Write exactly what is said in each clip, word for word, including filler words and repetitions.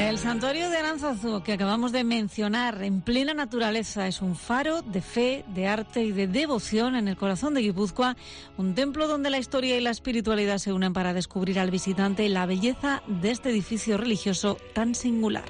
El santuario de Aránzazu, que acabamos de mencionar, en plena naturaleza, es un faro de fe, de arte y de devoción en el corazón de Guipúzcoa, un templo donde la historia y la espiritualidad se unen para descubrir al visitante la belleza de este edificio religioso tan singular.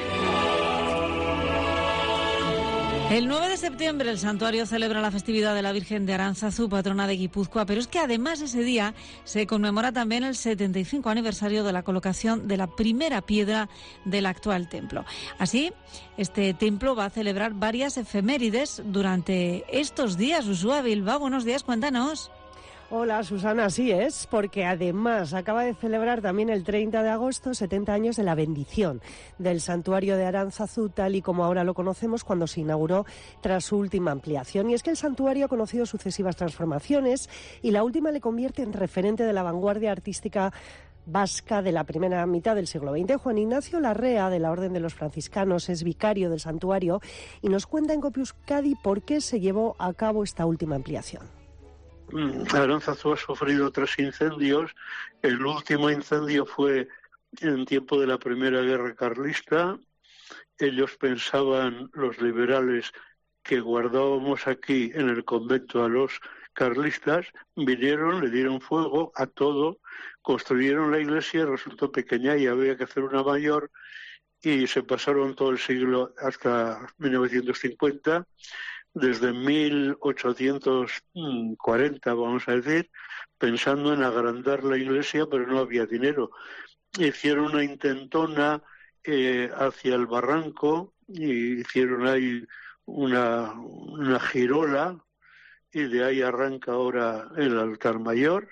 El nueve de septiembre el santuario celebra la festividad de la Virgen de Aránzazu, patrona de Guipúzcoa, pero es que además ese día se conmemora también el setenta y cinco aniversario de la colocación de la primera piedra del actual templo. Así, este templo va a celebrar varias efemérides durante estos días. Uxue Bilbao, buenos días, cuéntanos. Hola Susana, así es, porque además acaba de celebrar también el treinta de agosto setenta años de la bendición del santuario de Aránzazu, tal y como ahora lo conocemos, cuando se inauguró tras su última ampliación. Y es que el santuario ha conocido sucesivas transformaciones y la última le convierte en referente de la vanguardia artística vasca de la primera mitad del siglo veinte. Juan Ignacio Larrea, de la Orden de los Franciscanos, es vicario del santuario y nos cuenta en Copi Euskadi por qué se llevó a cabo esta última ampliación. Aránzazu ha sufrido tres incendios. El último incendio fue en tiempo de la Primera Guerra Carlista. Ellos pensaban, los liberales, que guardábamos aquí en el convento a los carlistas. Vinieron, le dieron fuego a todo, construyeron la iglesia, resultó pequeña y había que hacer una mayor, y se pasaron todo el siglo hasta mil novecientos cincuenta. Desde mil ochocientos cuarenta, vamos a decir, pensando en agrandar la iglesia, pero no había dinero. Hicieron una intentona eh, hacia el barranco y hicieron ahí una, una girola, y de ahí arranca ahora el altar mayor.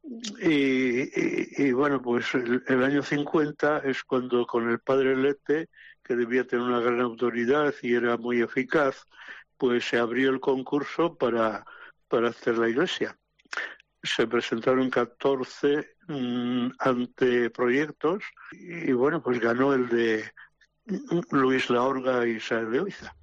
Y, y, y bueno, pues el, el año cincuenta es cuando, con el padre Lete, que debía tener una gran autoridad y era muy eficaz, pues se abrió el concurso para, para hacer la iglesia. Se presentaron catorce mmm, anteproyectos y bueno, pues ganó el de Luis Laorga y Sáenz de Oiza.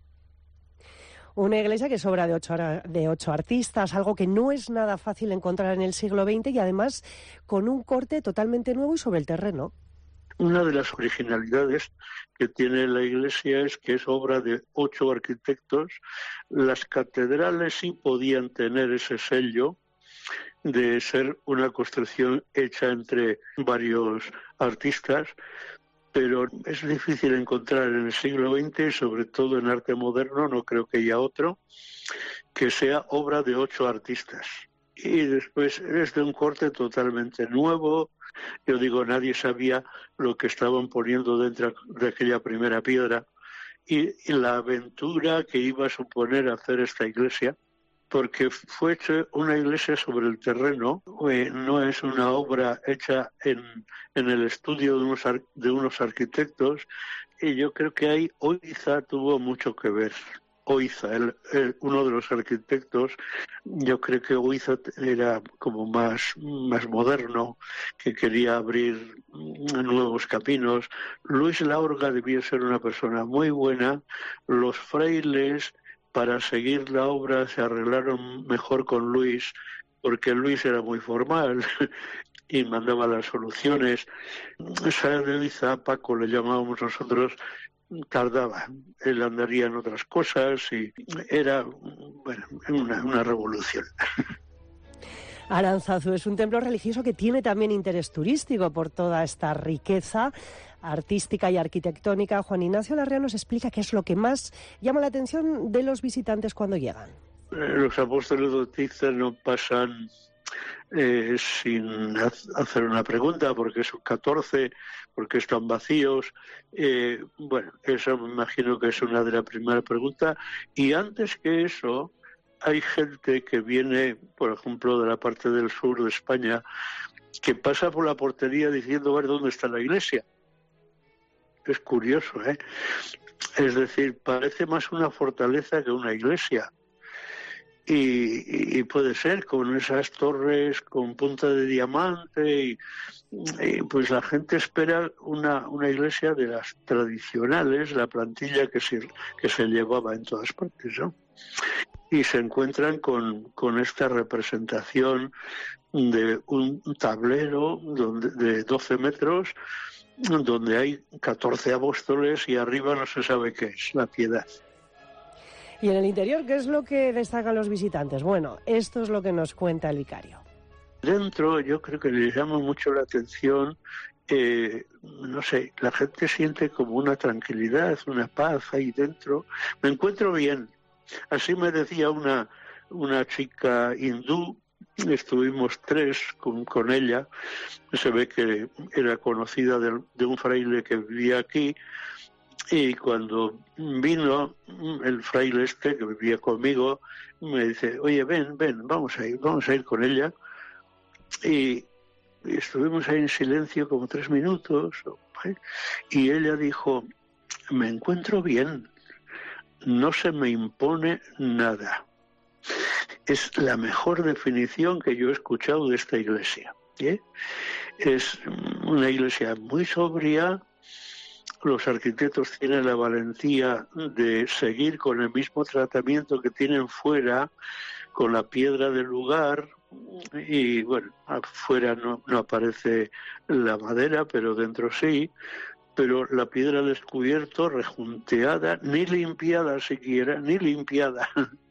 Una iglesia que es obra de ocho, de ocho artistas, algo que no es nada fácil encontrar en el siglo veinte y además con un corte totalmente nuevo y sobre el terreno. Una de las originalidades que tiene la iglesia es que es obra de ocho arquitectos. Las catedrales sí podían tener ese sello de ser una construcción hecha entre varios artistas, pero es difícil encontrar en el siglo veinte, sobre todo en arte moderno, no creo que haya otro, que sea obra de ocho artistas. Y después es de un corte totalmente nuevo. Yo digo, nadie sabía lo que estaban poniendo dentro de aquella primera piedra y, y la aventura que iba a suponer hacer esta iglesia, porque fue hecha una iglesia sobre el terreno, eh, no es una obra hecha en, en el estudio de unos, de unos arquitectos, y yo creo que ahí Oiza tuvo mucho que ver. Oiza, el, el, uno de los arquitectos, yo creo que Oiza era como más, más moderno, que quería abrir nuevos caminos. Luis Laorga debía ser una persona muy buena. Los frailes, para seguir la obra, se arreglaron mejor con Luis, porque Luis era muy formal y mandaba las soluciones. Sáenz de Oiza, Paco le llamábamos nosotros, tardaba, él andaría en otras cosas y era, bueno, una, una revolución. Aránzazu es un templo religioso que tiene también interés turístico por toda esta riqueza artística y arquitectónica. Juan Ignacio Larrea nos explica qué es lo que más llama la atención de los visitantes cuando llegan. Los apóstoles de Otiza no pasan eh, sin hacer una pregunta, porque son catorce, porque están vacíos. Eh, bueno, eso me imagino que es una de las primeras preguntas. Y antes que eso, hay gente que viene, por ejemplo, de la parte del sur de España, que pasa por la portería diciendo, a ver dónde está la iglesia. Es curioso, ¿eh? Es decir, parece más una fortaleza que una iglesia. Y, y puede ser con esas torres con punta de diamante y, y pues la gente espera una, una iglesia de las tradicionales, la plantilla que se, que se llevaba en todas partes, ¿no? Y se encuentran con, con esta representación de un tablero donde, de doce metros donde hay catorce apóstoles y arriba no se sabe qué es, la piedad. ¿Y en el interior qué es lo que destacan los visitantes? Bueno, esto es lo que nos cuenta el vicario. Dentro yo creo que les llama mucho la atención, eh, no sé, la gente siente como una tranquilidad, una paz ahí dentro. Me encuentro bien. Así me decía una, una chica hindú, estuvimos tres con, con ella, se ve que era conocida de, de un fraile que vivía aquí, y cuando vino el fraile este que vivía conmigo, me dice, oye, ven, ven, vamos a ir, vamos a ir con ella. Y estuvimos ahí en silencio como tres minutos, ¿eh? Y ella dijo, me encuentro bien, no se me impone nada. Es la mejor definición que yo he escuchado de esta iglesia, ¿eh? Es una iglesia muy sobria. Los arquitectos tienen la valentía de seguir con el mismo tratamiento que tienen fuera, con la piedra del lugar, y bueno, afuera no, no aparece la madera, pero dentro sí, pero la piedra al descubierto, rejunteada, ni limpiada siquiera, ni limpiada.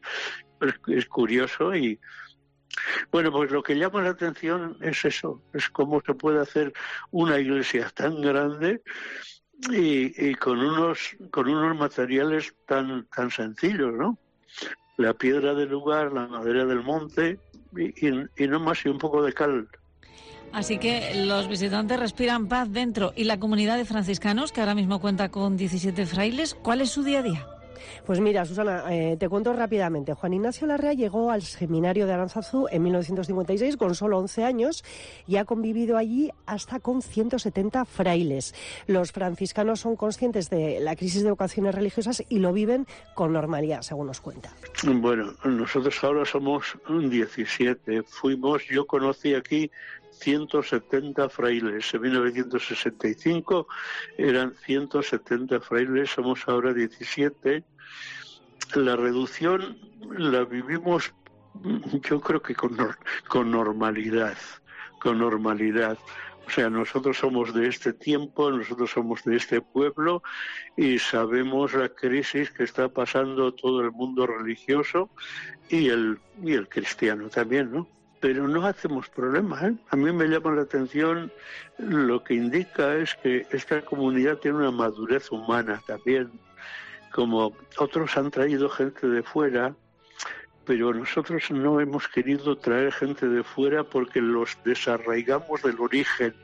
Es curioso. Y bueno, pues lo que llama la atención es eso, es cómo se puede hacer una iglesia tan grande y, y con unos con unos materiales tan tan sencillos, ¿no? La piedra del lugar, la madera del monte y, y, y no más, y un poco de cal. Así que los visitantes respiran paz dentro. ¿Y la comunidad de franciscanos, que ahora mismo cuenta con diecisiete frailes, cuál es su día a día? Pues mira, Susana, eh, te cuento rápidamente. Juan Ignacio Larrea llegó al seminario de Aránzazu en mil novecientos cincuenta y seis con solo once años y ha convivido allí hasta con ciento setenta frailes. Los franciscanos son conscientes de la crisis de vocaciones religiosas y lo viven con normalidad, según nos cuenta. Bueno, nosotros ahora somos diecisiete. Fuimos, yo conocí aquí ciento setenta frailes. En mil novecientos sesenta y cinco eran ciento setenta frailes, somos ahora diecisiete. La reducción la vivimos, yo creo que con, con normalidad, con normalidad. O sea, nosotros somos de este tiempo, nosotros somos de este pueblo y sabemos la crisis que está pasando todo el mundo religioso y el, y el cristiano también, ¿no? Pero no hacemos problema, ¿eh? A mí me llama la atención, lo que indica es que esta comunidad tiene una madurez humana también, como otros han traído gente de fuera, pero nosotros no hemos querido traer gente de fuera porque los desarraigamos del origen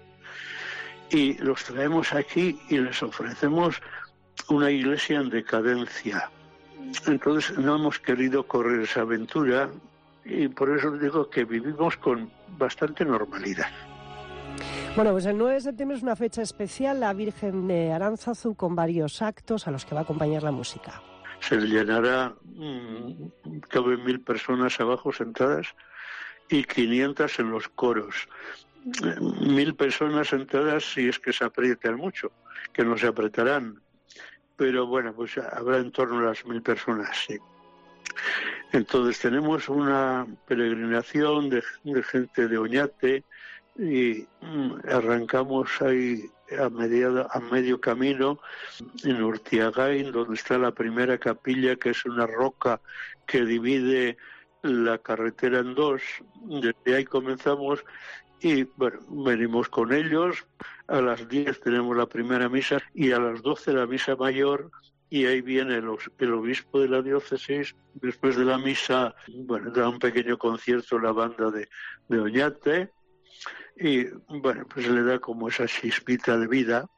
y los traemos aquí y les ofrecemos una iglesia en decadencia. Entonces no hemos querido correr esa aventura y por eso digo que vivimos con bastante normalidad. Bueno, pues el nueve de septiembre es una fecha especial, la Virgen de Aránzazu, con varios actos a los que va a acompañar la música. Se llenará, mmm, caben mil personas abajo sentadas y quinientas en los coros. Mil personas sentadas si es que se aprietan mucho, que no se apretarán. Pero bueno, pues habrá en torno a las mil personas, sí. Entonces tenemos una peregrinación de, de gente de Oñate y arrancamos ahí a, mediado, a medio camino en Urtiagain, donde está la primera capilla, que es una roca que divide la carretera en dos. Desde ahí comenzamos y bueno, venimos con ellos. A las diez tenemos la primera misa y a las doce la misa mayor. Y ahí viene el, el obispo de la diócesis. Después de la misa, bueno, da un pequeño concierto la banda de, de Oñate y bueno, pues le da como esa chispita de vida.